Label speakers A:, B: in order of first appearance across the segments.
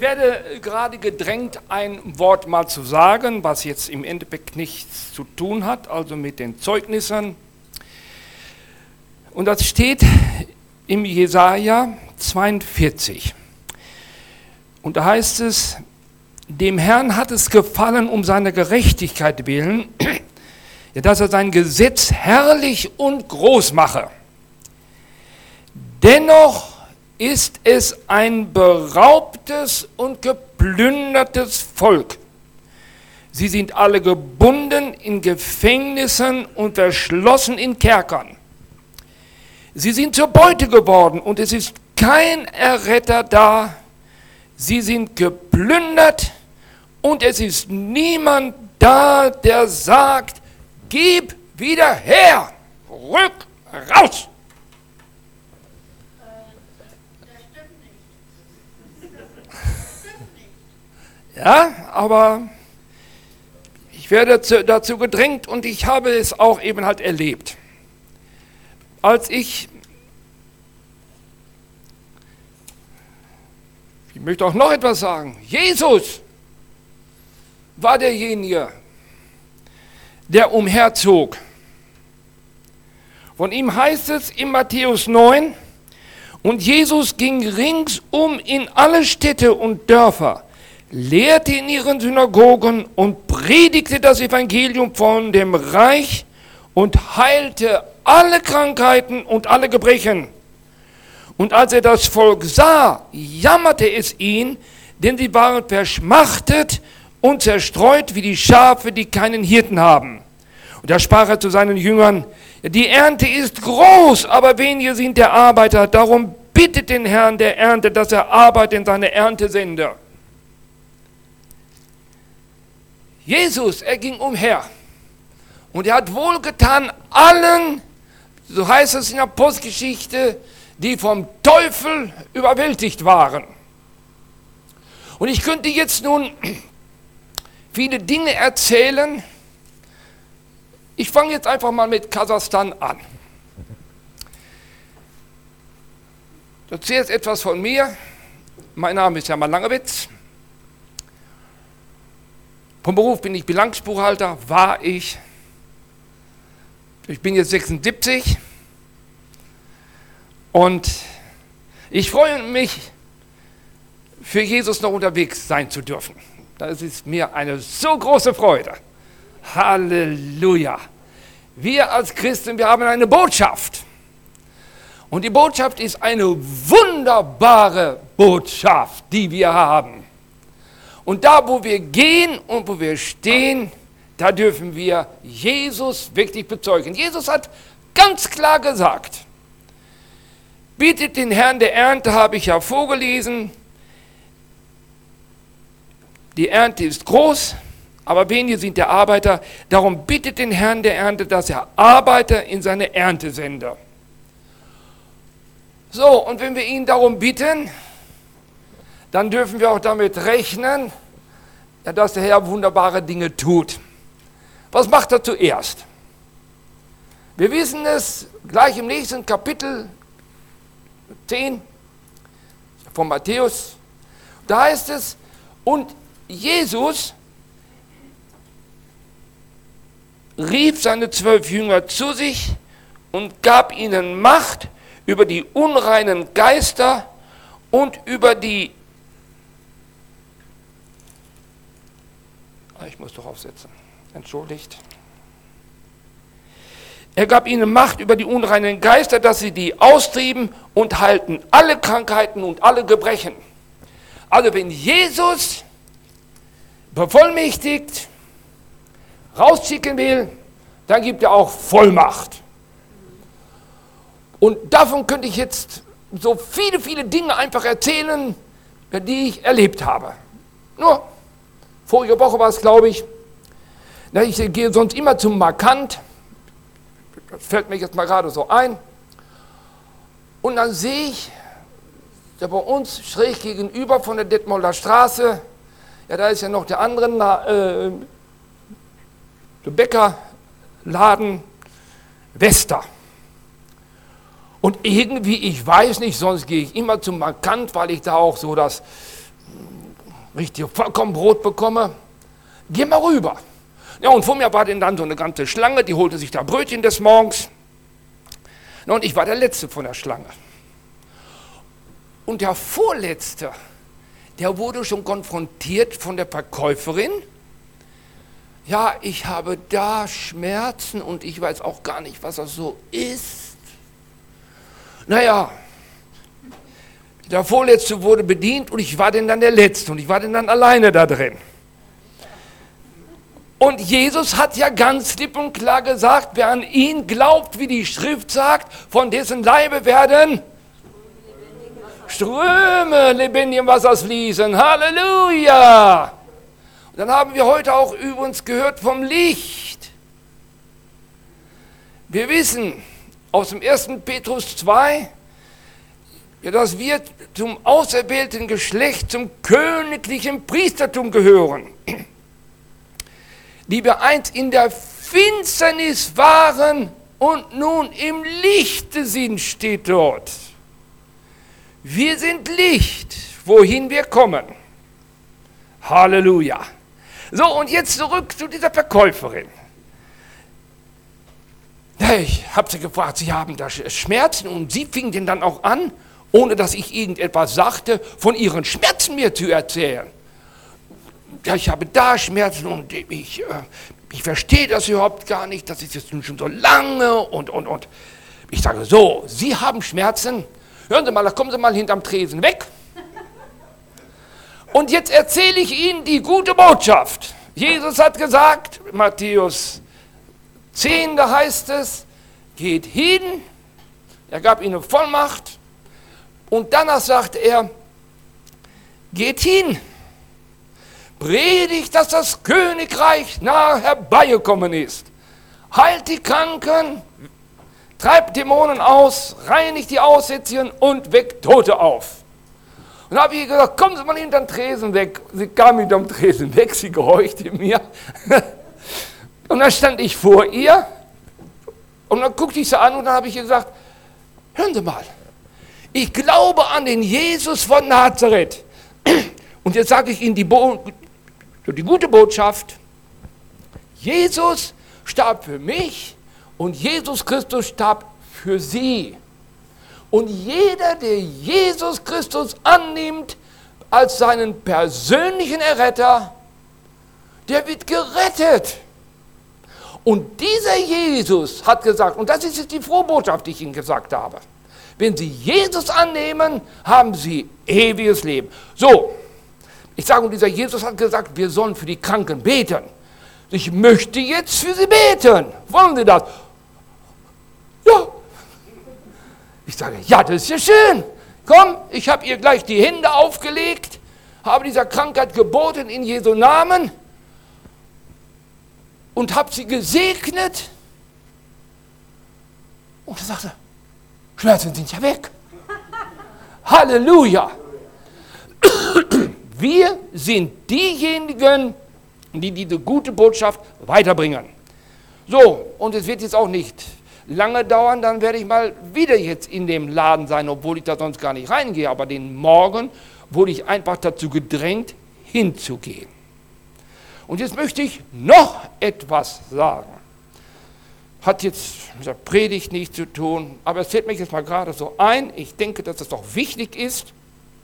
A: werde gerade gedrängt, ein Wort mal zu sagen, was jetzt im Endeffekt nichts zu tun hat, also mit den Zeugnissen. Und das steht im Jesaja 42. Und da heißt es, dem Herrn hat es gefallen, um seiner Gerechtigkeit willen, dass er sein Gesetz herrlich und groß mache. Dennoch ist es ein beraubtes und geplündertes Volk. Sie sind alle gebunden in Gefängnissen und verschlossen in Kerkern. Sie sind zur Beute geworden und es ist kein Erretter da. Sie sind geplündert und es ist niemand da, der sagt, gib wieder her, rück raus. Ja, aber ich werde dazu gedrängt und ich habe es auch eben halt erlebt. Als ich möchte auch noch etwas sagen, Jesus war derjenige, der umherzog. Von ihm heißt es in Matthäus 9, und Jesus ging ringsum in alle Städte und Dörfer, lehrte in ihren Synagogen und predigte das Evangelium von dem Reich und heilte alle Krankheiten und alle Gebrechen. Und als er das Volk sah, jammerte es ihn, denn sie waren verschmachtet und zerstreut wie die Schafe, die keinen Hirten haben. Und da sprach er zu seinen Jüngern, die Ernte ist groß, aber wenige sind der Arbeiter. Darum bittet den Herrn der Ernte, dass er Arbeit in seine Ernte sende. Jesus, er ging umher und er hat wohlgetan allen, so heißt es in der Apostelgeschichte, die vom Teufel überwältigt waren. Und ich könnte jetzt nun viele Dinge erzählen. Ich fange jetzt einfach mal mit Kasachstan an. Zuerst etwas von mir. Mein Name ist Hermann Langewitz. Vom Beruf bin ich Bilanzbuchhalter, war ich. Ich bin jetzt 76 und ich freue mich, für Jesus noch unterwegs sein zu dürfen. Das ist mir eine so große Freude. Halleluja. Wir als Christen, wir haben eine Botschaft. Und die Botschaft ist eine wunderbare Botschaft, die wir haben. Und da, wo wir gehen und wo wir stehen, da dürfen wir Jesus wirklich bezeugen. Jesus hat ganz klar gesagt, bittet den Herrn der Ernte, habe ich ja vorgelesen, die Ernte ist groß, aber wenige sind der Arbeiter. Darum bittet den Herrn der Ernte, dass er Arbeiter in seine Ernte sende. So, und wenn wir ihn darum bitten, dann dürfen wir auch damit rechnen, dass der Herr wunderbare Dinge tut. Was macht er zuerst? Wir wissen es gleich im nächsten Kapitel 10 von Matthäus. Da heißt es, und Jesus rief seine 12 Jünger zu sich und gab ihnen Macht über die unreinen Geister und über die... Ich muss doch aufsetzen, entschuldigt. Er gab ihnen Macht über die unreinen Geister, dass sie die austrieben und heilten alle Krankheiten und alle Gebrechen. Also wenn Jesus bevollmächtigt rausschicken will, dann gibt er auch Vollmacht. Und davon könnte ich jetzt so viele Dinge einfach erzählen, die ich erlebt habe. Nur, vorige Woche war es, glaube ich, ich gehe sonst immer zum Markant, das fällt mir jetzt mal gerade so ein, und dann sehe ich, da bei uns schräg gegenüber von der Detmolder Straße, ja, da ist ja noch der andere der Bäckerladen Wester. Und irgendwie, ich weiß nicht, sonst gehe ich immer zum Markant, weil ich da auch so das richtig vollkommen Brot bekomme, geh mal rüber. Ja, und vor mir war denn dann so eine ganze Schlange, die holte sich da Brötchen des Morgens. Ja, und ich war der Letzte von der Schlange. Und der Vorletzte, der wurde schon konfrontiert von der Verkäuferin. Ja, ich habe da Schmerzen und ich weiß auch gar nicht, was das so ist. Naja, der Vorletzte wurde bedient und ich war denn dann der Letzte und ich war denn dann alleine da drin. Und Jesus hat ja ganz lieb und klar gesagt, wer an ihn glaubt, wie die Schrift sagt, von dessen Leibe werden Ströme lebendigen Wassers fließen. Halleluja! Und dann haben wir heute auch übrigens gehört vom Licht. Wir wissen aus dem 1. Petrus 2, dass wir zum auserwählten Geschlecht, zum königlichen Priestertum gehören, die wir einst in der Finsternis waren und nun im Lichte sind, steht dort. Wir sind Licht, wohin wir kommen. Halleluja. So, und jetzt zurück zu dieser Verkäuferin. Ich habe sie gefragt, sie haben da Schmerzen und sie fing denn dann auch an, ohne dass ich irgendetwas sagte, von ihren Schmerzen mir zu erzählen. Ja, ich habe da Schmerzen und ich verstehe das überhaupt gar nicht, das ist jetzt nun schon so lange und. Ich sage so, Sie haben Schmerzen, hören Sie mal, da kommen Sie mal hinterm Tresen weg. Und jetzt erzähle ich Ihnen die gute Botschaft. Jesus hat gesagt, Matthäus 10, da heißt es, geht hin, er gab ihnen Vollmacht und danach sagt er, geht hin, predigt, dass das Königreich nahe herbeigekommen ist, heilt die Kranken, treibt Dämonen aus, reinigt die Aussätzigen und weckt Tote auf. Und dann habe ich gesagt, kommen Sie mal hinterm Tresen weg. Sie kam hinterm Tresen weg, sie gehorchte mir. Und dann stand ich vor ihr und dann guckte ich sie an und dann habe ich gesagt, hören Sie mal, ich glaube an den Jesus von Nazareth. Und jetzt sage ich Ihnen die gute Botschaft, Jesus starb für mich und Jesus Christus starb für Sie. Und jeder, der Jesus Christus annimmt als seinen persönlichen Erretter, der wird gerettet. Und dieser Jesus hat gesagt, und das ist jetzt die frohe Botschaft, die ich Ihnen gesagt habe, wenn Sie Jesus annehmen, haben Sie ewiges Leben. So, ich sage, und dieser Jesus hat gesagt, wir sollen für die Kranken beten. Ich möchte jetzt für Sie beten. Wollen Sie das? Ja. Ich sage, ja, das ist ja schön. Komm, ich habe ihr gleich die Hände aufgelegt, habe dieser Krankheit geboten in Jesu Namen und habe sie gesegnet. Und er sagte, Schmerzen sind ja weg. Halleluja. Wir sind diejenigen, die diese gute Botschaft weiterbringen. So, und es wird jetzt auch nicht lange dauern, dann werde ich mal wieder jetzt in dem Laden sein, obwohl ich da sonst gar nicht reingehe. Aber den Morgen wurde ich einfach dazu gedrängt, hinzugehen. Und jetzt möchte ich noch etwas sagen. Hat jetzt mit der Predigt nichts zu tun, aber es fällt mir jetzt mal gerade so ein. Ich denke, dass es doch wichtig ist.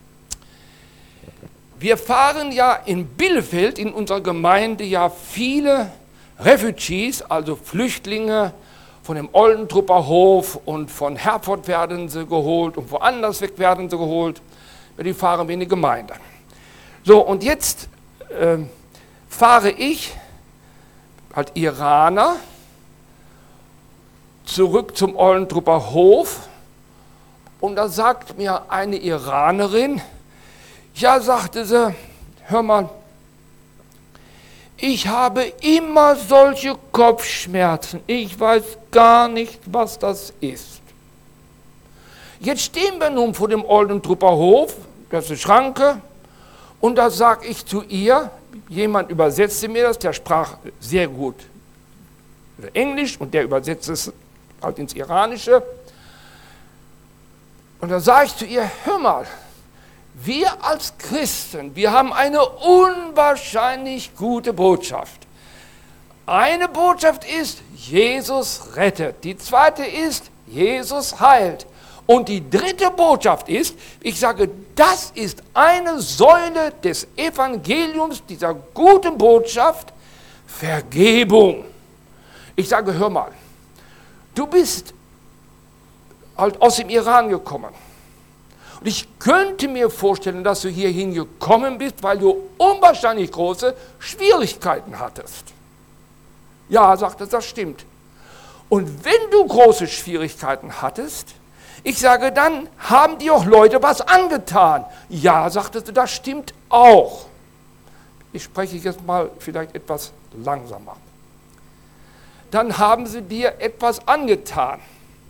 A: Wir fahren ja in Bielefeld, in unserer Gemeinde, ja viele Refugees, also Flüchtlinge, von dem Oldentrupper Hof und von Herford werden sie geholt und woanders weg werden sie geholt. Die fahren wir in die Gemeinde. So, und jetzt fahre ich, als Iraner, zurück zum Oldentrupper Hof und da sagt mir eine Iranerin, ja, sagte sie, hör mal, ich habe immer solche Kopfschmerzen. Ich weiß gar nicht, was das ist. Jetzt stehen wir nun vor dem Oldentrupper Hof, das ist eine Schranke, und da sage ich zu ihr, jemand übersetzte mir das, der sprach sehr gut Englisch und der übersetzte es halt ins Iranische. Und da sage ich zu ihr, hör mal, wir als Christen, wir haben eine unwahrscheinlich gute Botschaft. Eine Botschaft ist, Jesus rettet. Die zweite ist, Jesus heilt. Und die dritte Botschaft ist, ich sage, das ist eine Säule des Evangeliums, dieser guten Botschaft, Vergebung. Ich sage, hör mal, du bist halt aus dem Iran gekommen. Und ich könnte mir vorstellen, dass du hierhin gekommen bist, weil du unwahrscheinlich große Schwierigkeiten hattest. Ja, sagte, das stimmt. Und wenn du große Schwierigkeiten hattest, ich sage, dann haben dir auch Leute was angetan. Ja, sagte sie, das stimmt auch. Ich spreche jetzt mal vielleicht etwas langsamer. Dann haben sie dir etwas angetan.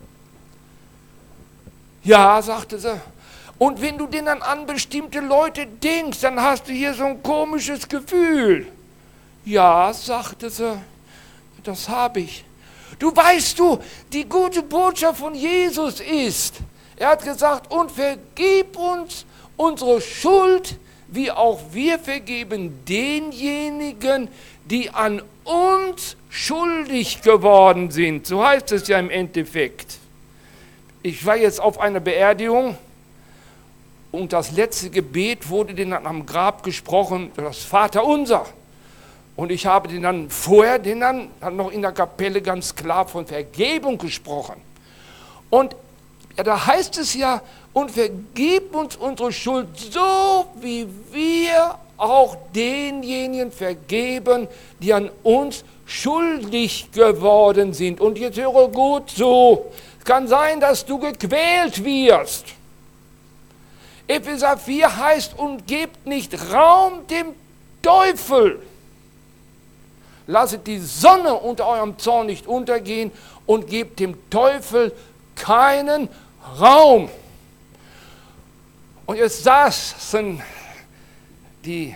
A: Ja, sagte sie. Und wenn du denn dann an bestimmte Leute denkst, dann hast du hier so ein komisches Gefühl. Ja, sagte sie, das habe ich. Du weißt die gute Botschaft von Jesus ist, er hat gesagt, und vergib uns unsere Schuld, wie auch wir vergeben denjenigen, die an uns schuldig geworden sind. So heißt es ja im Endeffekt. Ich war jetzt auf einer Beerdigung und das letzte Gebet wurde dann am Grab gesprochen, das Vaterunser. Und ich habe den dann vorher, dann noch in der Kapelle ganz klar von Vergebung gesprochen. Und ja, da heißt es ja, und vergib uns unsere Schuld, so wie wir auch denjenigen vergeben, die an uns schuldig geworden sind. Und jetzt höre gut zu, es kann sein, dass du gequält wirst. Epheser 4 heißt, und gebt nicht Raum dem Teufel. Lasset die Sonne unter eurem Zorn nicht untergehen und gebt dem Teufel keinen Raum. Und jetzt saßen die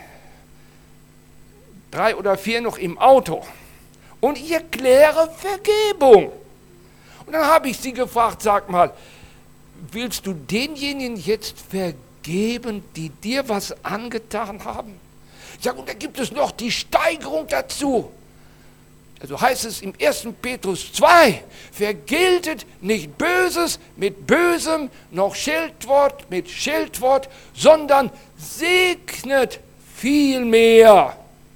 A: 3 oder 4 noch im Auto und ich erkläre Vergebung. Und dann habe ich sie gefragt, sag mal, willst du denjenigen jetzt vergeben, die dir was angetan haben? Ich sage, und da gibt es noch die Steigerung dazu. Also heißt es im 1. Petrus 2, vergeltet nicht Böses mit Bösem, noch Scheldwort mit Scheldwort, sondern segnet vielmehr.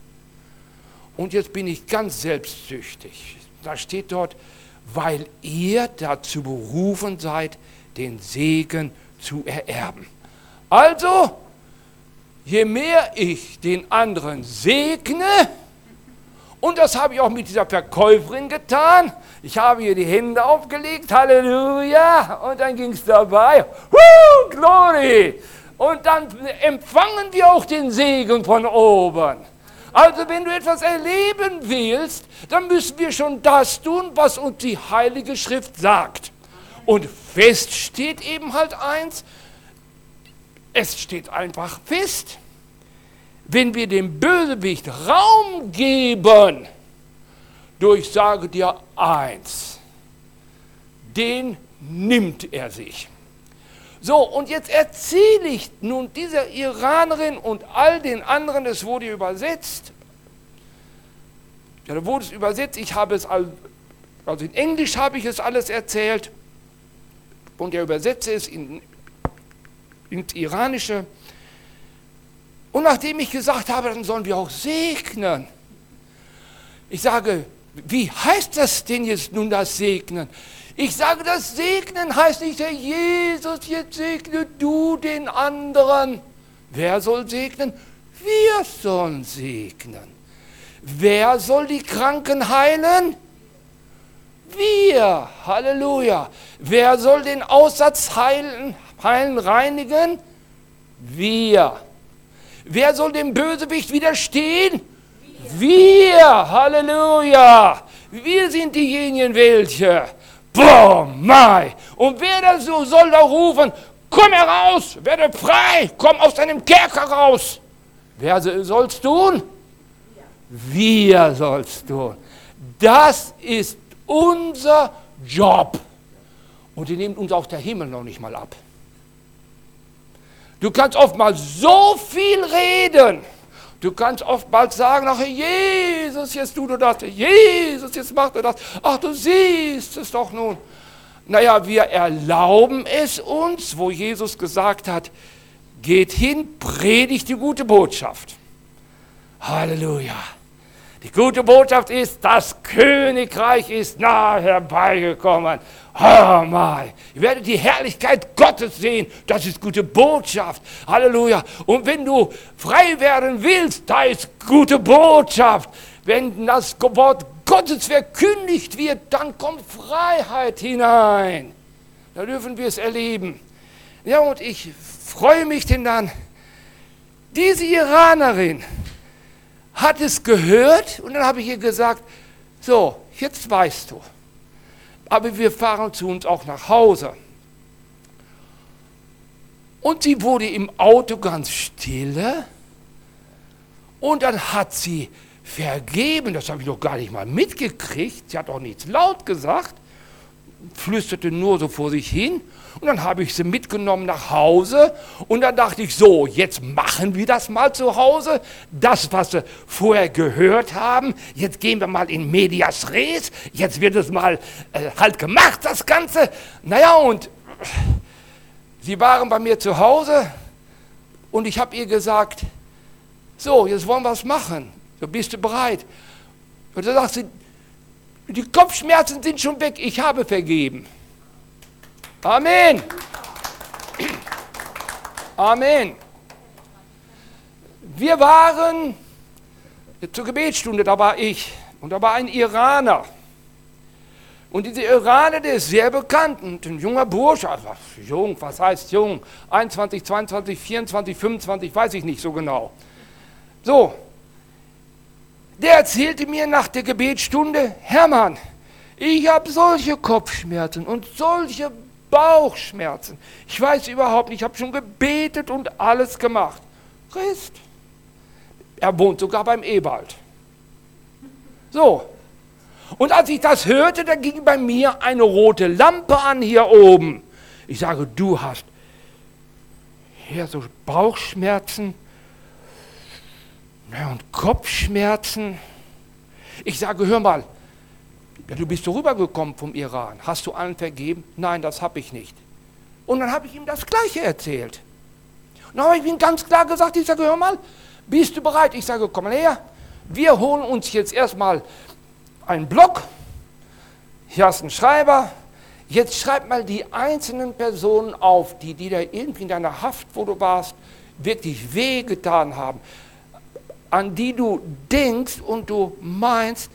A: Und jetzt bin ich ganz selbstsüchtig. Da steht dort, weil ihr dazu berufen seid, den Segen zu ererben. Also, je mehr ich den anderen segne, und das habe ich auch mit dieser Verkäuferin getan. Ich habe ihr die Hände aufgelegt, Halleluja, und dann ging es dabei, Glory. Und dann empfangen wir auch den Segen von oben. Also wenn du etwas erleben willst, dann müssen wir schon das tun, was uns die Heilige Schrift sagt. Und fest steht eben halt eins, es steht einfach fest, wenn wir dem Bösewicht Raum geben, durch sage dir eins, den nimmt er sich. So, und jetzt erzähle ich nun dieser Iranerin und all den anderen, es wurde übersetzt, ja, da wurde es übersetzt, ich habe es, also in Englisch habe ich es alles erzählt und der Übersetzer ist ins Iranische. Und nachdem ich gesagt habe, dann sollen wir auch segnen. Ich sage, wie heißt das denn jetzt nun, das Segnen? Ich sage, das Segnen heißt nicht, Herr Jesus, jetzt segne du den anderen. Wer soll segnen? Wir sollen segnen. Wer soll die Kranken heilen? Wir. Halleluja. Wer soll den Aussatz heilen, reinigen? Wir. Wer soll dem Bösewicht widerstehen? Wir. Halleluja. Wir sind diejenigen, welche. Boah, mai. Und wer da so soll da rufen, komm heraus, werde frei, komm aus deinem Kerker raus. Wer soll's tun? Wir soll's tun. Das ist unser Job. Und die nimmt uns auch der Himmel noch nicht mal ab. Du kannst oftmals so viel reden. Du kannst oftmals sagen, ach Jesus, jetzt tut er das, Jesus, jetzt macht er das. Ach, du siehst es doch nun. Naja, wir erlauben es uns, wo Jesus gesagt hat, geht hin, predigt die gute Botschaft. Halleluja. Die gute Botschaft ist, das Königreich ist nahe herbeigekommen. Oh mein, ihr werdet die Herrlichkeit Gottes sehen. Das ist gute Botschaft. Halleluja. Und wenn du frei werden willst, da ist gute Botschaft. Wenn das Wort Gottes verkündigt wird, dann kommt Freiheit hinein. Da dürfen wir es erleben. Ja, und ich freue mich denn dann, diese Iranerin hat es gehört und dann habe ich ihr gesagt, so, jetzt weißt du, aber wir fahren zu uns auch nach Hause. Und sie wurde im Auto ganz stille und dann hat sie vergeben, das habe ich doch gar nicht mal mitgekriegt, sie hat auch nichts laut gesagt, flüsterte nur so vor sich hin. Und dann habe ich sie mitgenommen nach Hause und dann dachte ich, so, jetzt machen wir das mal zu Hause. Das, was sie vorher gehört haben, jetzt gehen wir mal in medias res, jetzt wird es mal halt gemacht, das Ganze. Naja, und sie waren bei mir zu Hause und ich habe ihr gesagt, so, jetzt wollen wir es machen. So, bist du bereit? Und dann sagt sie, die Kopfschmerzen sind schon weg, ich habe vergeben. Amen. Amen. Wir waren zur Gebetsstunde, da war ich und da war ein Iraner. Und dieser Iraner, der ist sehr bekannt, und ein junger Bursche, also jung, was heißt jung? 21, 22, 24, 25, weiß ich nicht so genau. So, der erzählte mir nach der Gebetsstunde, Hermann, ich habe solche Kopfschmerzen und solche Bauchschmerzen. Ich weiß überhaupt nicht, ich habe schon gebetet und alles gemacht. Christ. Er wohnt sogar beim Ewald. So. Und als ich das hörte, da ging bei mir eine rote Lampe an hier oben. Ich sage, du hast hier so Bauchschmerzen und Kopfschmerzen. Ich sage, hör mal, ja, du bist so rübergekommen vom Iran. Hast du allen vergeben? Nein, das habe ich nicht. Und dann habe ich ihm das Gleiche erzählt. Und dann habe ich ihm ganz klar gesagt, ich sage, hör mal, bist du bereit? Ich sage, komm mal her, wir holen uns jetzt erstmal einen Block. Hier hast du einen Schreiber. Jetzt schreib mal die einzelnen Personen auf, die dir irgendwie in deiner Haft, wo du warst, wirklich wehgetan haben. An die du denkst und du meinst,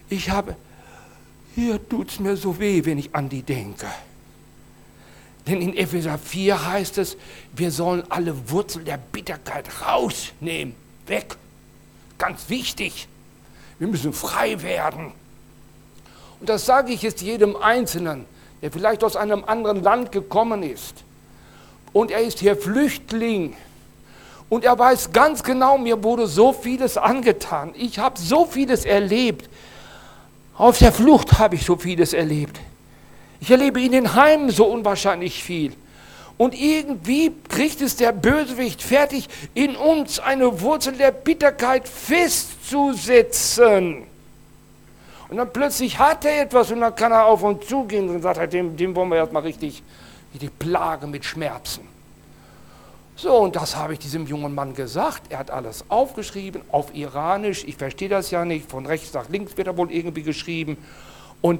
A: hier tut es mir so weh, wenn ich an die denke. Denn in Epheser 4 heißt es, wir sollen alle Wurzeln der Bitterkeit rausnehmen, weg. Ganz wichtig. Wir müssen frei werden. Und das sage ich jetzt jedem Einzelnen, der vielleicht aus einem anderen Land gekommen ist. Und er ist hier Flüchtling. Und er weiß ganz genau, mir wurde so vieles angetan. Ich habe so vieles erlebt. Auf der Flucht habe ich so vieles erlebt. Ich erlebe in den Heimen so unwahrscheinlich viel. Und irgendwie kriegt es der Bösewicht fertig, in uns eine Wurzel der Bitterkeit festzusetzen. Und dann plötzlich hat er etwas und dann kann er auf uns zugehen und sagt, dem wollen wir erstmal richtig die Plage mit Schmerzen. So, und das habe ich diesem jungen Mann gesagt. Er hat alles aufgeschrieben, auf Iranisch. Ich verstehe das ja nicht. Von rechts nach links wird er wohl irgendwie geschrieben. Und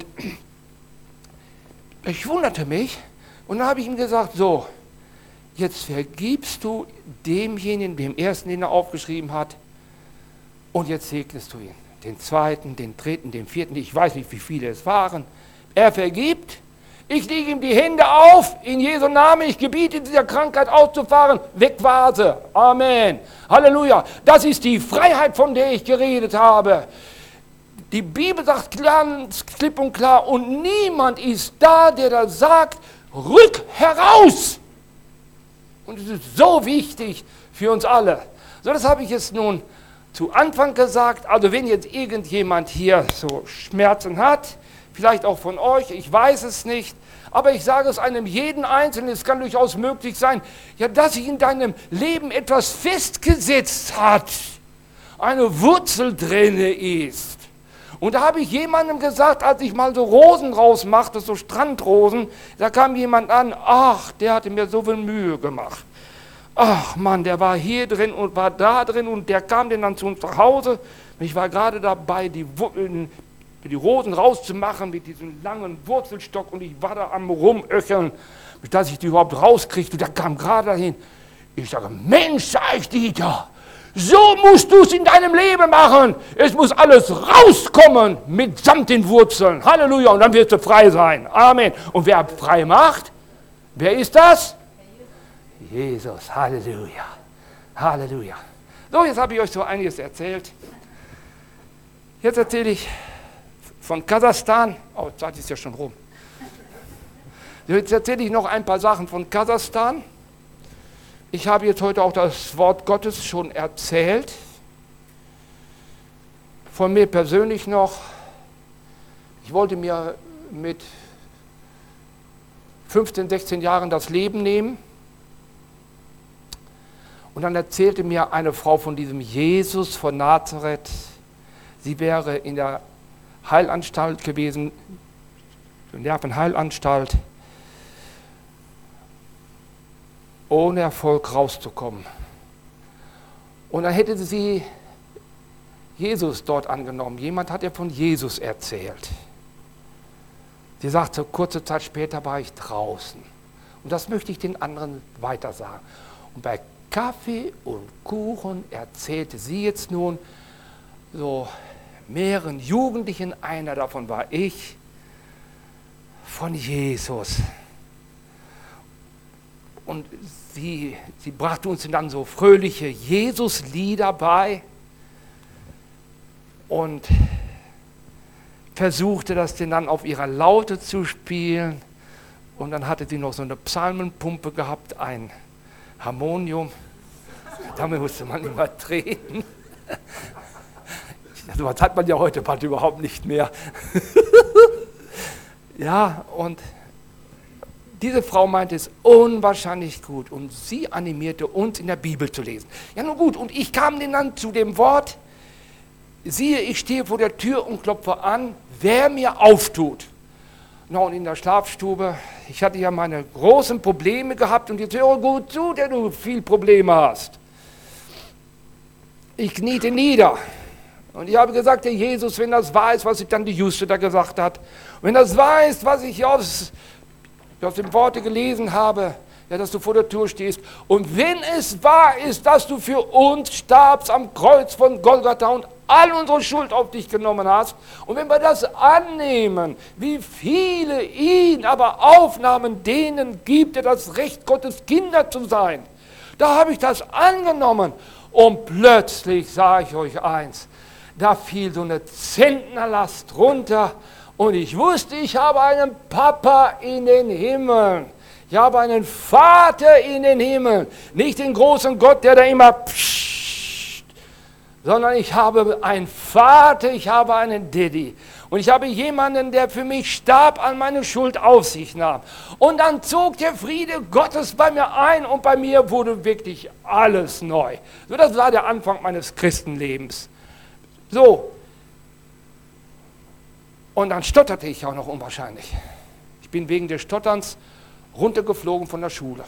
A: ich wunderte mich. Und dann habe ich ihm gesagt, so, jetzt vergibst du demjenigen, dem ersten, den er aufgeschrieben hat. Und jetzt segnest du ihn. Den zweiten, den dritten, den vierten. Ich weiß nicht, wie viele es waren. Er vergibt. Ich lege ihm die Hände auf, in Jesu Namen, ich gebiete dieser Krankheit auszufahren, weg war sie. Amen. Halleluja. Das ist die Freiheit, von der ich geredet habe. Die Bibel sagt ganz klipp und klar, und niemand ist da, der da sagt, rück heraus. Und es ist so wichtig für uns alle. So, das habe ich jetzt nun zu Anfang gesagt. Also wenn jetzt irgendjemand hier so Schmerzen hat, vielleicht auch von euch, ich weiß es nicht. Aber ich sage es einem jeden Einzelnen, es kann durchaus möglich sein, ja, dass sich in deinem Leben etwas festgesetzt hat, eine Wurzel drinne ist. Und da habe ich jemandem gesagt, als ich mal so Rosen rausmachte, so Strandrosen, da kam jemand an, ach, der hatte mir so viel Mühe gemacht. Ach Mann, der war hier drin und war da drin und der kam dann zu uns nach Hause. Ich war gerade dabei, die Rosen rauszumachen mit diesem langen Wurzelstock und ich war da am Rumöcheln, dass ich die überhaupt rauskriegte. Und der kam gerade dahin. Ich sage, Mensch, sag ich, Dieter, so musst du es in deinem Leben machen. Es muss alles rauskommen mitsamt den Wurzeln. Halleluja. Und dann wirst du frei sein. Amen. Und wer frei macht, wer ist das? Jesus. Halleluja. Halleluja. So, jetzt habe ich euch so einiges erzählt. Jetzt erzähle ich von Kasachstan. Oh, die Zeit ist ja schon rum. Jetzt erzähle ich noch ein paar Sachen von Kasachstan. Ich habe jetzt heute auch das Wort Gottes schon erzählt. Von mir persönlich noch. Ich wollte mir mit 15, 16 Jahren das Leben nehmen. Und dann erzählte mir eine Frau von diesem Jesus von Nazareth. Sie wäre in der Heilanstalt gewesen, Nervenheilanstalt, ohne Erfolg rauszukommen. Und dann hätte sie Jesus dort angenommen. Jemand hat ihr von Jesus erzählt. Sie sagte, kurze Zeit später war ich draußen. Und das möchte ich den anderen weiter sagen. Und bei Kaffee und Kuchen erzählte sie jetzt nun so mehreren Jugendlichen, einer davon war ich, von Jesus. Und sie brachte uns dann so fröhliche Jesus-Lieder bei und versuchte das dann auf ihrer Laute zu spielen. Und dann hatte sie noch so eine Psalmenpumpe gehabt, ein Harmonium. Damit musste man immer treten. Also was hat man ja heute bald überhaupt nicht mehr. Ja, und diese Frau meinte es unwahrscheinlich gut und sie animierte uns in der Bibel zu lesen. Ja nun gut, und ich kam dann zu dem Wort, siehe, ich stehe vor der Tür und klopfe an, wer mir auftut. Na, und in der Schlafstube, ich hatte ja meine großen Probleme gehabt und jetzt höre gut zu, der du viel Probleme hast. Ich kniete nieder. Und ich habe gesagt, Herr Jesus, wenn das wahr ist, was ich dann die Juste da gesagt hat, wenn das wahr ist, was ich aus dem Worte gelesen habe, ja, dass du vor der Tür stehst, und wenn es wahr ist, dass du für uns starbst am Kreuz von Golgatha und all unsere Schuld auf dich genommen hast, und wenn wir das annehmen, wie viele ihn aber aufnahmen, denen gibt er das Recht, Gottes Kinder zu sein. Da habe ich das angenommen und plötzlich sage ich euch eins, da fiel so eine Zentnerlast runter und ich wusste, ich habe einen Papa in den Himmeln. Ich habe einen Vater in den Himmeln. Nicht den großen Gott, der da immer pssst, sondern ich habe einen Vater, ich habe einen Daddy. Und ich habe jemanden, der für mich starb, an meine Schuld auf sich nahm. Und dann zog der Friede Gottes bei mir ein und bei mir wurde wirklich alles neu. So, das war der Anfang meines Christenlebens. So, und dann stotterte ich auch noch unwahrscheinlich. Ich bin wegen des Stotterns runtergeflogen von der Schule.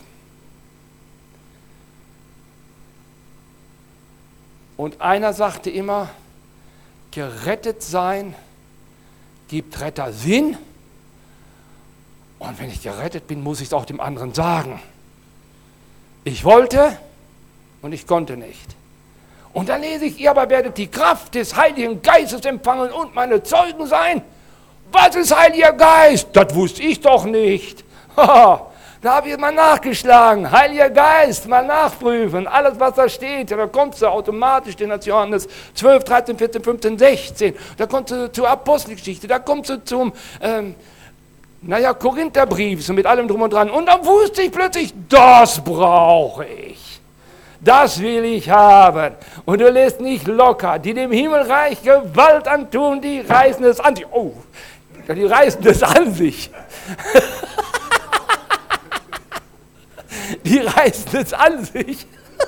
A: Und einer sagte immer, gerettet sein gibt Retter Sinn. Und wenn ich gerettet bin, muss ich es auch dem anderen sagen. Ich wollte und ich konnte nicht. Und dann lese ich, ihr aber werdet die Kraft des Heiligen Geistes empfangen und meine Zeugen sein. Was ist Heiliger Geist? Das wusste ich doch nicht. Da habe ich mal nachgeschlagen. Heiliger Geist, mal nachprüfen. Alles, was da steht, da kommst du automatisch, denn das Johannes 12, 13, 14, 15, 16. Da kommst du zur Apostelgeschichte, da kommst du zum Korintherbrief, so mit allem drum und dran. Und dann wusste ich plötzlich, das brauche ich. Das will ich haben. Und du lässt nicht locker. Die dem Himmelreich Gewalt antun, die reißen es an sich. Oh, Ja, die reißen das an sich. Die reißen es an sich.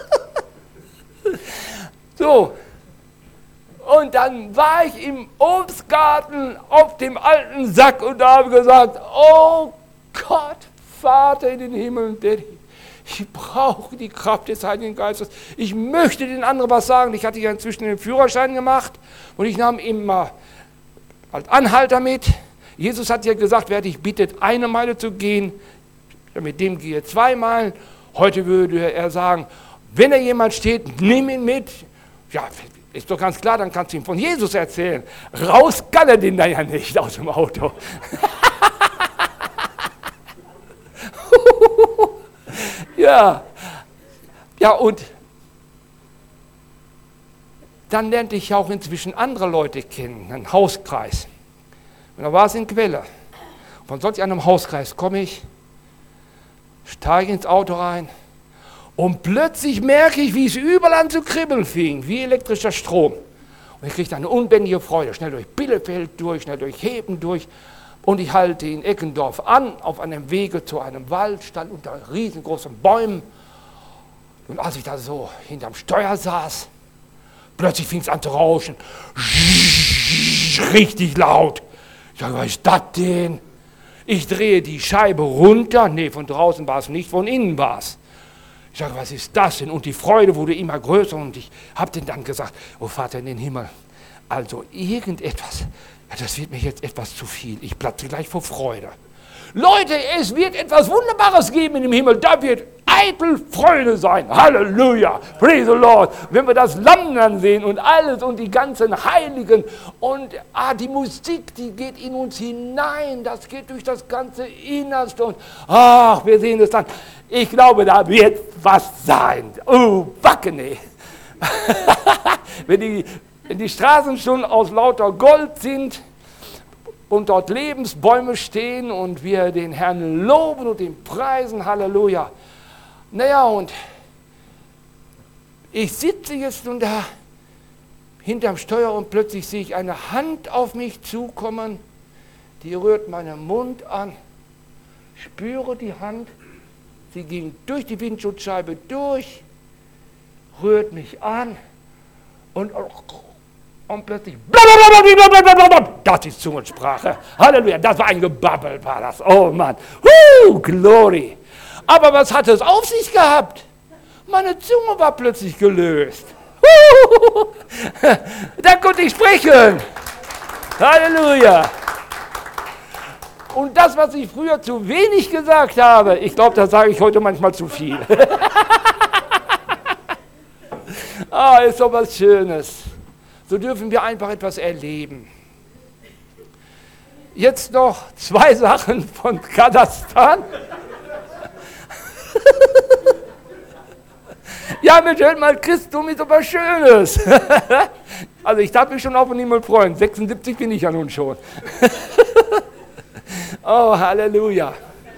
A: So. Und dann war ich im Obstgarten auf dem alten Sack und habe gesagt, oh Gott, Vater in den Himmel, ich brauche die Kraft des Heiligen Geistes. Ich möchte den anderen was sagen. Ich hatte ja inzwischen den Führerschein gemacht und ich nahm immer als Anhalter mit. Jesus hat ja gesagt, wer dich bittet, 1 Meile zu gehen, mit dem gehe 2 Meilen. Heute würde er sagen, wenn da jemand steht, nimm ihn mit. Ja, ist doch ganz klar, dann kannst du ihm von Jesus erzählen. Raus kann er den da ja nicht aus dem Auto. Ja, und dann lernte ich auch inzwischen andere Leute kennen, einen Hauskreis. Und da war es in Quelle. Von solch einem Hauskreis komme ich, steige ins Auto rein und plötzlich merke ich, wie es überall an zu kribbeln fing, wie elektrischer Strom. Und ich kriegte eine unbändige Freude, schnell durch Bielefeld durch, schnell durch Heben durch. Und ich halte in Eckendorf an, auf einem Wege zu einem Wald, stand unter riesengroßen Bäumen. Und als ich da so hinterm Steuer saß, plötzlich fing es an zu rauschen. Richtig laut. Ich sage, was ist das denn? Ich drehe die Scheibe runter. Nee, von draußen war es nicht, von innen war es. Ich sage, was ist das denn? Und die Freude wurde immer größer und ich habe denen dann gesagt, oh Vater in den Himmel, also irgendetwas, ja, das wird mir jetzt etwas zu viel. Ich platze gleich vor Freude. Leute, es wird etwas Wunderbares geben in dem Himmel. Da wird eitel Freude sein. Halleluja. Praise the Lord. Wenn wir das Lamm dann sehen und alles und die ganzen Heiligen und die Musik, die geht in uns hinein. Das geht durch das ganze Innerste und wir sehen es dann. Ich glaube, da wird was sein. Oh, Backene. Wenn die Straßen schon aus lauter Gold sind und dort Lebensbäume stehen und wir den Herrn loben und ihn preisen, Halleluja. Naja, und ich sitze jetzt nun da hinterm Steuer und plötzlich sehe ich eine Hand auf mich zukommen, die rührt meinen Mund an, spüre die Hand, sie ging durch die Windschutzscheibe durch, rührt mich an und plötzlich, das ist Zungensprache. Halleluja, das war ein Gebabbel, war das. Oh Mann, Glory. Aber was hat es auf sich gehabt? Meine Zunge war plötzlich gelöst. Da konnte ich sprechen. Halleluja. Und das, was ich früher zu wenig gesagt habe, ich glaube, das sage ich heute manchmal zu viel. Ist doch was Schönes. So dürfen wir einfach etwas erleben. Jetzt noch 2 Sachen von Kasachstan. Ja, Mensch, hört mal, Christum ist aber Schönes. Also ich darf mich schon auf den Himmel freuen. 76 bin ich ja nun schon. Oh, Halleluja.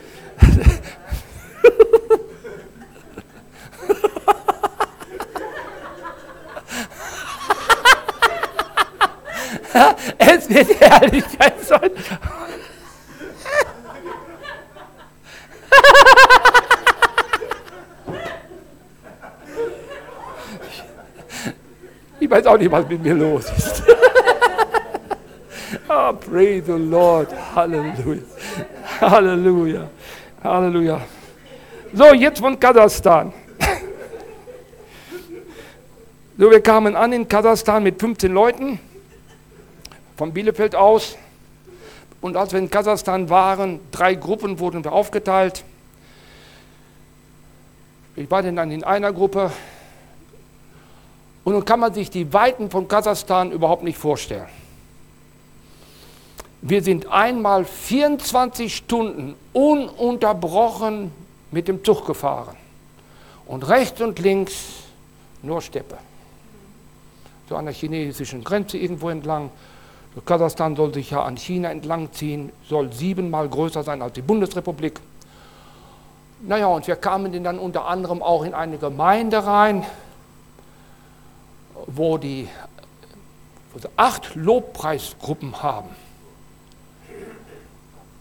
A: Es wird Herrlichkeit sein. Ich weiß auch nicht, was mit mir los ist. Praise the Lord. Halleluja. Halleluja. Halleluja. So, jetzt von Kasachstan. So, wir kamen an in Kasachstan mit 15 Leuten. Von Bielefeld aus. Und als wir in Kasachstan waren, 3 Gruppen wurden wir aufgeteilt. Ich war dann in einer Gruppe. Und nun kann man sich die Weiten von Kasachstan überhaupt nicht vorstellen. Wir sind einmal 24 Stunden ununterbrochen mit dem Zug gefahren. Und rechts und links nur Steppe. So an der chinesischen Grenze irgendwo entlang. Kasachstan soll sich ja an China entlangziehen, soll 7-mal größer sein als die Bundesrepublik. Naja, und wir kamen dann unter anderem auch in eine Gemeinde rein, wo sie 8 Lobpreisgruppen haben.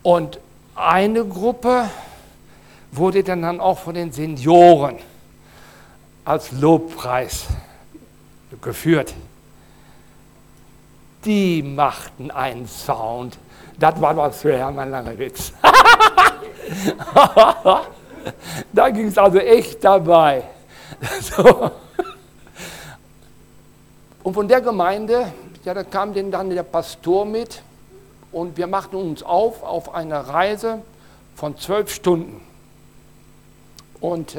A: Und eine Gruppe wurde dann auch von den Senioren als Lobpreis geführt. Die machten einen Sound. Das war was für Hermann Langewitz. Da ging es also echt dabei. So. Und von der Gemeinde, ja, da kam dann der Pastor mit und wir machten uns auf eine Reise von 12 Stunden. Und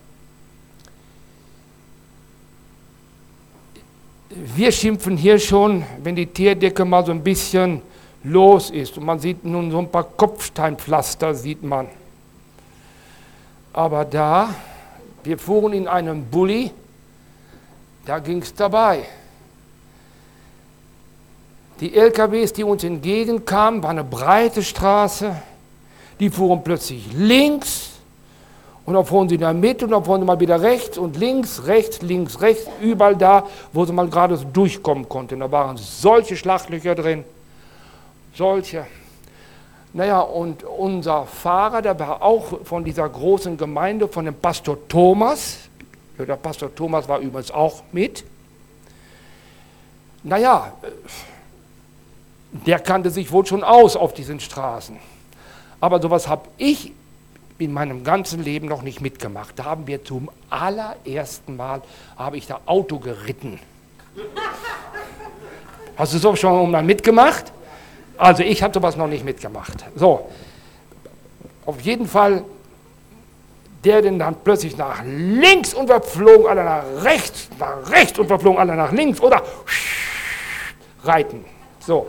A: wir schimpfen hier schon, wenn die Tierdecke mal so ein bisschen los ist und man sieht nun so ein paar Kopfsteinpflaster, sieht man. Aber da, wir fuhren in einem Bulli, da ging es dabei. Die LKWs, die uns entgegenkamen, war eine breite Straße, die fuhren plötzlich links und dann fuhren sie da mit und dann fuhren sie mal wieder rechts und links, rechts, überall da, wo sie mal gerade so durchkommen konnten. Da waren solche Schlagtlöcher drin, solche. Naja, und unser Fahrer, der war auch von dieser großen Gemeinde, von dem Pastor Thomas. Der Pastor Thomas war übrigens auch mit. Naja, der kannte sich wohl schon aus auf diesen Straßen. Aber sowas habe ich in meinem ganzen Leben noch nicht mitgemacht. Da haben wir zum allerersten Mal, habe ich da Auto geritten. Hast du so schon mal mitgemacht? Also ich habe sowas noch nicht mitgemacht. So, auf jeden Fall, der denn dann plötzlich nach links und wir flogen alle nach rechts und wir flogen alle nach links oder reiten. So.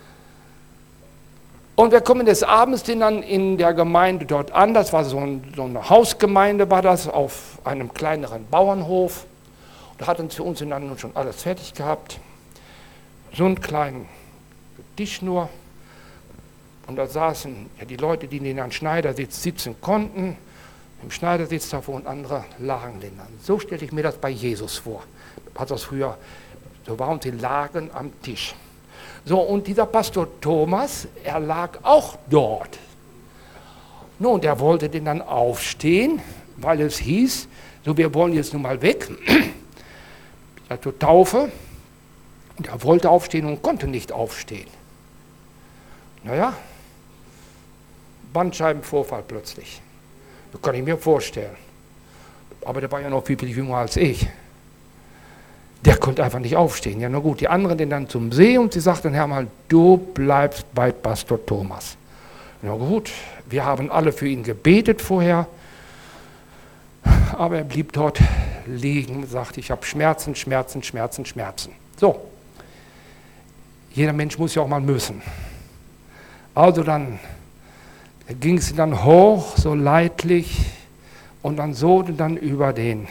A: Und wir kommen des Abends dann in der Gemeinde dort an, das war so eine Hausgemeinde, war das, auf einem kleineren Bauernhof. Da hatten sie uns dann schon alles fertig gehabt. So einen kleinen Tisch nur. Und da saßen ja die Leute, die in den Schneidersitz sitzen konnten. Im Schneidersitz davor und andere lagen dann. So stelle ich mir das bei Jesus vor. Hat das früher so war und sie lagen am Tisch. So, und dieser Pastor Thomas, er lag auch dort. Nun, der wollte denn dann aufstehen, weil es hieß, so wir wollen jetzt nun mal weg, ja, zur Taufe. Und er wollte aufstehen und konnte nicht aufstehen. Naja, Bandscheibenvorfall plötzlich. Das kann ich mir vorstellen. Aber der war ja noch viel jünger als ich. Der konnte einfach nicht aufstehen. Ja, na gut, die anderen den dann zum See und sie sagten, Hermann, du bleibst bei Pastor Thomas. Na gut, wir haben alle für ihn gebetet vorher, aber er blieb dort liegen und sagte, ich habe Schmerzen. So, jeder Mensch muss ja auch mal müssen. Also dann ging es dann hoch, so leidlich und dann so dann über den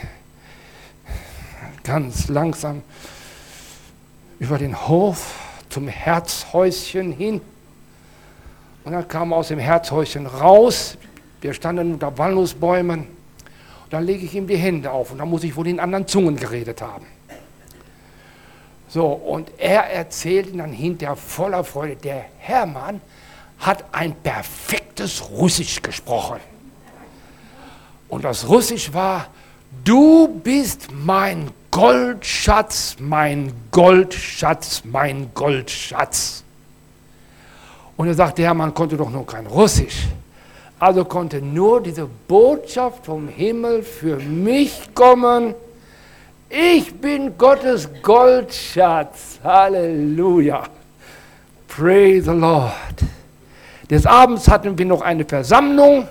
A: ganz langsam über den Hof zum Herzhäuschen hin. Und dann kam er aus dem Herzhäuschen raus. Wir standen unter Walnussbäumen. Und dann lege ich ihm die Hände auf. Und dann muss ich wohl in anderen Zungen geredet haben. So, und er erzählte dann hinterher voller Freude, der Hermann hat ein perfektes Russisch gesprochen. Und das Russisch war, du bist mein Goldschatz, mein Goldschatz, mein Goldschatz. Und er sagte, Hermann konnte doch nur kein Russisch. Also konnte nur diese Botschaft vom Himmel für mich kommen. Ich bin Gottes Goldschatz. Halleluja. Praise the Lord. Des Abends hatten wir noch eine Versammlung.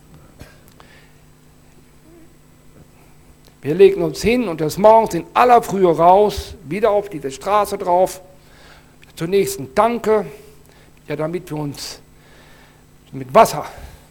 A: Wir legten uns hin und des Morgens in aller Frühe raus, wieder auf diese Straße drauf, zur nächsten Tanke, ja, damit wir uns mit Wasser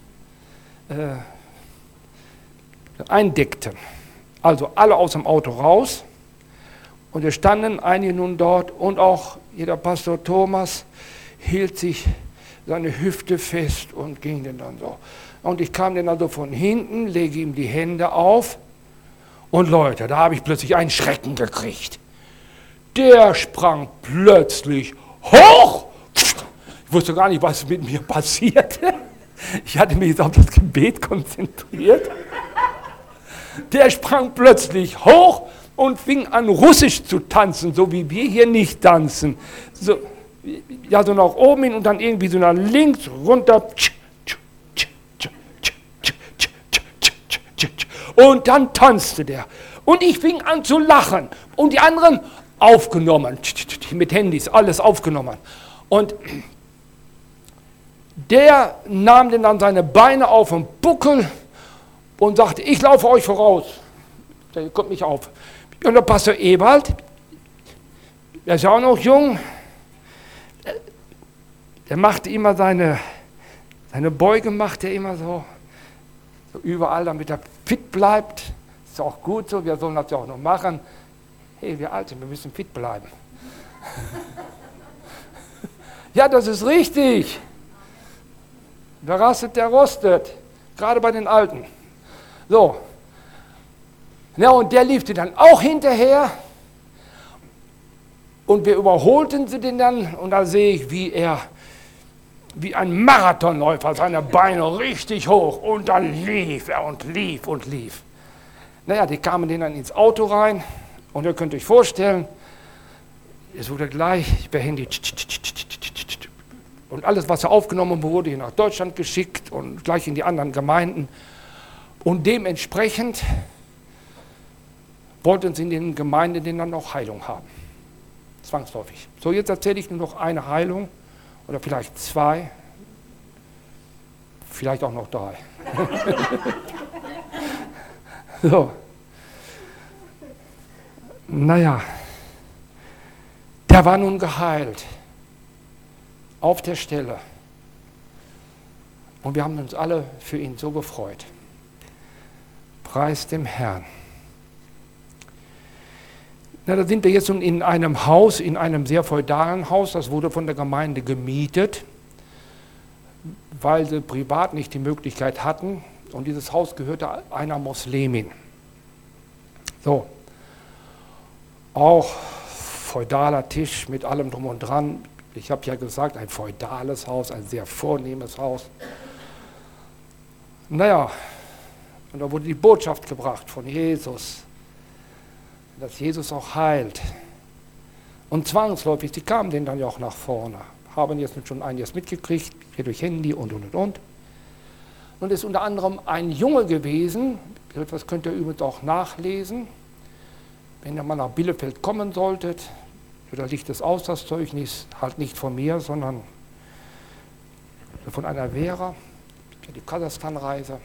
A: eindeckten. Also alle aus dem Auto raus und wir standen einige nun dort und auch jeder Pastor Thomas hielt sich seine Hüfte fest und ging dann so. Und ich kam dann also von hinten, lege ihm die Hände auf. Und Leute, da habe ich plötzlich einen Schrecken gekriegt. Der sprang plötzlich hoch. Ich wusste gar nicht, was mit mir passierte. Ich hatte mich jetzt auf das Gebet konzentriert. Der sprang plötzlich hoch und fing an, Russisch zu tanzen, so wie wir hier nicht tanzen. So, ja, so nach oben hin und dann irgendwie so nach links, runter. Und dann tanzte der. Und ich fing an zu lachen. Und die anderen aufgenommen. Mit Handys, alles aufgenommen. Und der nahm dann seine Beine auf den Buckel und sagte, ich laufe euch voraus. Der kommt nicht auf. Und der Pastor Ewald, der ist ja auch noch jung, der machte immer seine Beuge, macht er immer so überall, damit er fit bleibt. Ist auch gut so, wir sollen das ja auch noch machen. Hey, wir Alten, wir müssen fit bleiben. Ja, das ist richtig. Wer rastet, der rostet. Gerade bei den Alten. So. Ja, und der lief dir dann auch hinterher. Und wir überholten sie den dann. Und da sehe ich, wie er, wie ein Marathonläufer, seine Beine richtig hoch. Und dann lief er und lief und lief. Naja, die kamen dann ins Auto rein. Und ihr könnt euch vorstellen, es wurde gleich per Handy. Und alles, was aufgenommen wurde, hier nach Deutschland geschickt und gleich in die anderen Gemeinden. Und dementsprechend wollten sie in den Gemeinden dann auch Heilung haben. Zwangsläufig. So, jetzt erzähle ich nur noch eine Heilung oder vielleicht zwei, vielleicht auch noch drei. So. Naja, der war nun geheilt. Auf der Stelle. Und wir haben uns alle für ihn so gefreut. Preis dem Herrn. Na, da sind wir jetzt in einem Haus, in einem sehr feudalen Haus, das wurde von der Gemeinde gemietet, weil sie privat nicht die Möglichkeit hatten. Und dieses Haus gehörte einer Moslemin. So. Auch feudaler Tisch mit allem drum und dran. Ich habe ja gesagt, ein feudales Haus, ein sehr vornehmes Haus. Naja, und da wurde die Botschaft gebracht von Jesus, dass Jesus auch heilt. Und zwangsläufig, die kamen denen dann ja auch nach vorne, haben jetzt schon einiges mitgekriegt, hier durch Handy und. Und ist unter anderem ein Junge gewesen, das könnt ihr übrigens auch nachlesen, wenn ihr mal nach Bielefeld kommen solltet. Da liegt das aus, das Zeugnis, halt nicht von mir, sondern von einer Vera, die Kasachstan-Reise.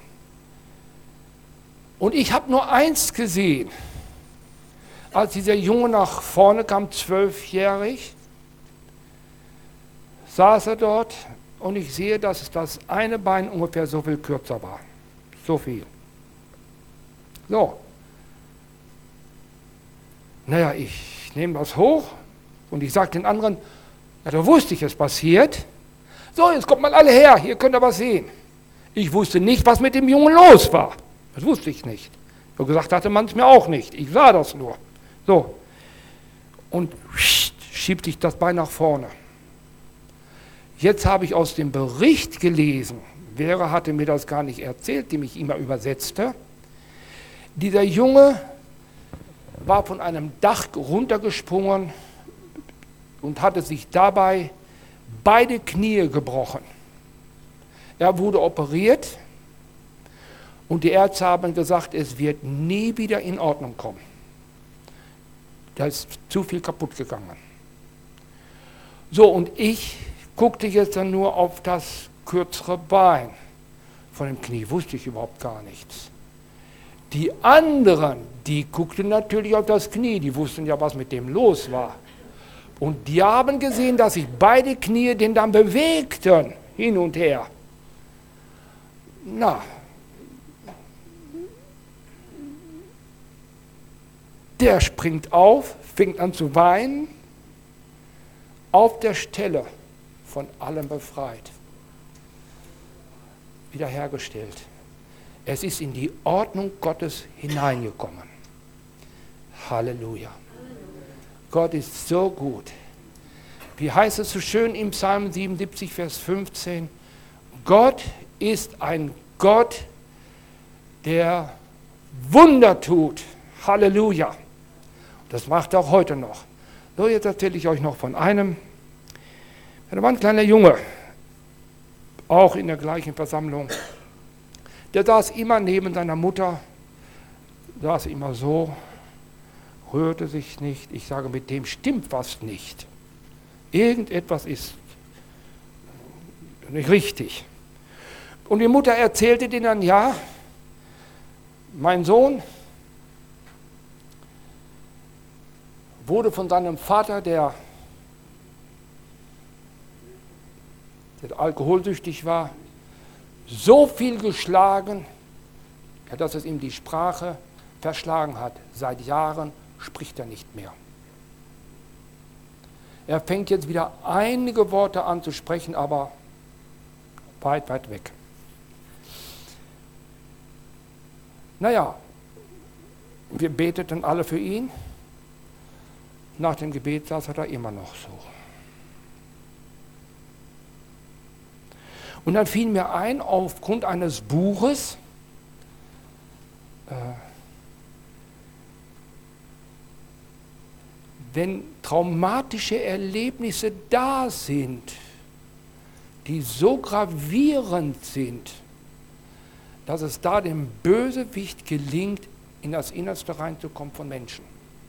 A: Und ich habe nur eins gesehen, als dieser Junge nach vorne kam, 12-jährig, saß er dort und ich sehe, dass das eine Bein ungefähr so viel kürzer war. So viel. So. Naja, ich nehme das hoch. Und ich sage den anderen, ja, da wusste ich, es passiert. So, jetzt kommt mal alle her, hier könnt ihr was sehen. Ich wusste nicht, was mit dem Jungen los war. Das wusste ich nicht. So gesagt hatte man es mir auch nicht. Ich sah das nur. So. Und schiebte ich das Bein nach vorne. Jetzt habe ich aus dem Bericht gelesen, Vera hatte mir das gar nicht erzählt, die mich immer übersetzte. Dieser Junge war von einem Dach runtergesprungen und hatte sich dabei beide Knie gebrochen. Er wurde operiert und die Ärzte haben gesagt, es wird nie wieder in Ordnung kommen. Da ist zu viel kaputt gegangen. So, und ich guckte jetzt dann nur auf das kürzere Bein von dem Knie, wusste ich überhaupt gar nichts. Die anderen, die guckten natürlich auf das Knie, die wussten ja, was mit dem los war. Und die haben gesehen, dass sich beide Knie den dann bewegten, hin und her. Na, der springt auf, fängt an zu weinen, auf der Stelle von allem befreit, wiederhergestellt. Es ist in die Ordnung Gottes hineingekommen. Halleluja. Gott ist so gut. Wie heißt es so schön im Psalm 77, Vers 15? Gott ist ein Gott, der Wunder tut. Halleluja. Das macht er auch heute noch. So, jetzt erzähle ich euch noch von einem. Da war ein kleiner Junge, auch in der gleichen Versammlung. Der saß immer neben seiner Mutter, saß immer so, rührte sich nicht. Ich sage, mit dem stimmt was nicht. Irgendetwas ist nicht richtig. Und die Mutter erzählte denen dann, ja, mein Sohn wurde von seinem Vater, der alkoholsüchtig war, so viel geschlagen, dass es ihm die Sprache verschlagen hat. Seit Jahren spricht er nicht mehr. Er fängt jetzt wieder einige Worte an zu sprechen, aber weit, weit weg. Naja, wir beteten alle für ihn. Nach dem Gebet saß er da immer noch so. Und dann fiel mir ein, aufgrund eines Buches, wenn traumatische Erlebnisse da sind, die so gravierend sind, dass es da dem Bösewicht gelingt, in das Innerste reinzukommen von Menschen.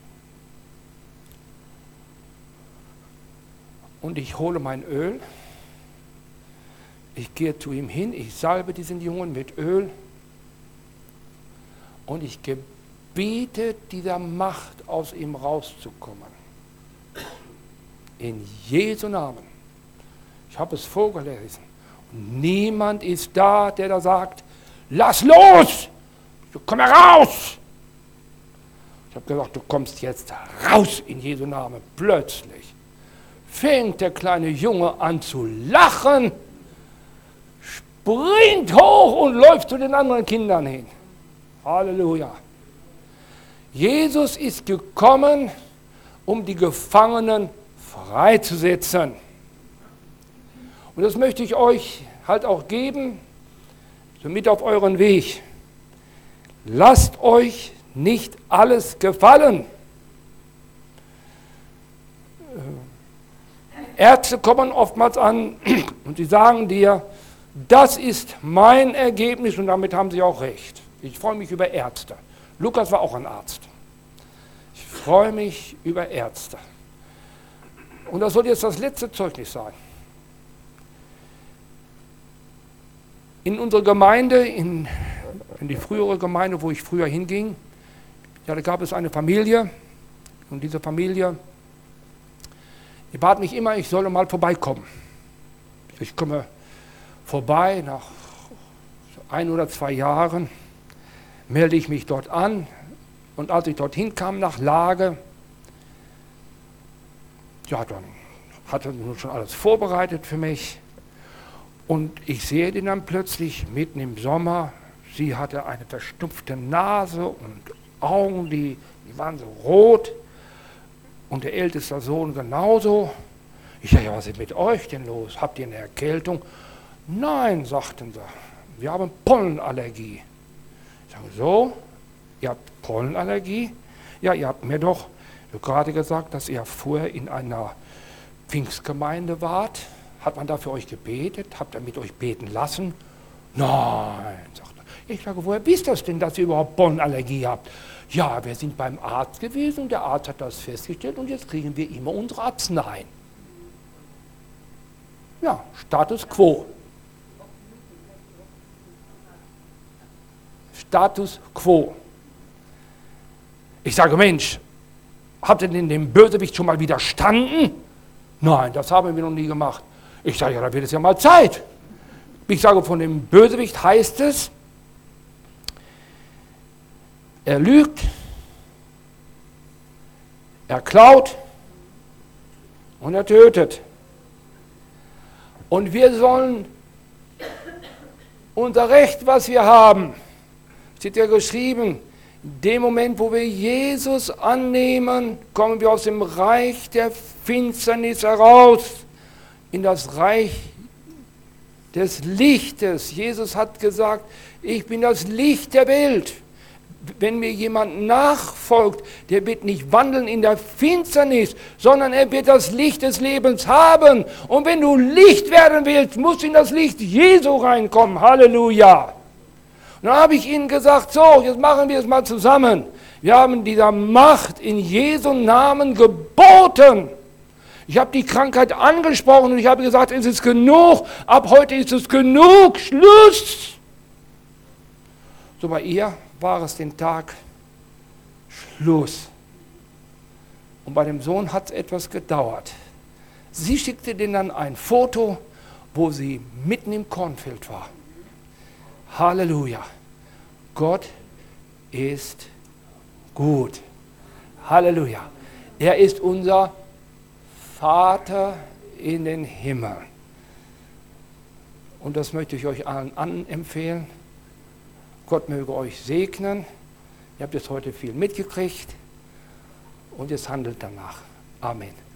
A: Und ich hole mein Öl, ich gehe zu ihm hin, ich salbe diesen Jungen mit Öl und ich gebiete dieser Macht, aus ihm rauszukommen. In Jesu Namen. Ich habe es vorgelesen. Und niemand ist da, der da sagt, lass los, komm heraus. Ich habe gesagt, du kommst jetzt raus in Jesu Namen. Plötzlich fängt der kleine Junge an zu lachen, springt hoch und läuft zu den anderen Kindern hin. Halleluja. Jesus ist gekommen, um die Gefangenen freizusetzen. Und das möchte ich euch halt auch geben, somit auf euren Weg. Lasst euch nicht alles gefallen. Ärzte kommen oftmals an und sie sagen dir, das ist mein Ergebnis und damit haben sie auch recht. Ich freue mich über Ärzte. Lukas war auch ein Arzt. Ich freue mich über Ärzte. Und das soll jetzt das letzte Zeugnis sein. In unserer Gemeinde, in die frühere Gemeinde, wo ich früher hinging, ja, da gab es eine Familie und diese Familie, die bat mich immer, ich solle mal vorbeikommen. Ich komme vorbei, nach 1 oder 2 Jahren melde ich mich dort an und als ich dorthin kam nach Lage, ja, dann hatte nun schon alles vorbereitet für mich und ich sehe den dann plötzlich mitten im Sommer. Sie hatte eine verstopfte Nase und Augen, die waren so rot und der älteste Sohn genauso. Ich sage, ja, was ist mit euch denn los? Habt ihr eine Erkältung? Nein, sagten sie, wir haben Pollenallergie. Ich sage, so, ihr habt Pollenallergie? Ja, ihr habt mir doch gerade gesagt, dass ihr vorher in einer Pfingstgemeinde wart. Hat man da für euch gebetet? Habt ihr mit euch beten lassen? Nein, sagt er. Ich sage, woher wisst ihr das denn, dass ihr überhaupt Pollenallergie habt? Ja, wir sind beim Arzt gewesen und der Arzt hat das festgestellt und jetzt kriegen wir immer unsere Arzneien. Ja, Status quo. Status quo. Ich sage, Mensch, habt ihr denn dem Bösewicht schon mal widerstanden? Nein, das haben wir noch nie gemacht. Ich sage, ja, da wird es ja mal Zeit. Ich sage, von dem Bösewicht heißt es, er lügt, er klaut und er tötet. Und wir sollen unser Recht, was wir haben, steht ja geschrieben, In dem Moment, wo wir Jesus annehmen, kommen wir aus dem Reich der Finsternis heraus in das Reich des Lichtes. Jesus hat gesagt, ich bin das Licht der Welt. Wenn mir jemand nachfolgt, der wird nicht wandeln in der Finsternis, sondern er wird das Licht des Lebens haben. Und wenn du Licht werden willst, musst du in das Licht Jesu reinkommen. Halleluja. Und dann habe ich ihnen gesagt, so, jetzt machen wir es mal zusammen. Wir haben dieser Macht in Jesu Namen geboten. Ich habe die Krankheit angesprochen und ich habe gesagt, es ist genug, ab heute ist es genug, Schluss. So bei ihr war es den Tag Schluss. Und bei dem Sohn hat es etwas gedauert. Sie schickte denen dann ein Foto, wo sie mitten im Kornfeld war. Halleluja. Gott ist gut. Halleluja. Er ist unser Vater in den Himmel. Und das möchte ich euch allen anempfehlen. Gott möge euch segnen. Ihr habt jetzt heute viel mitgekriegt und jetzt handelt danach. Amen.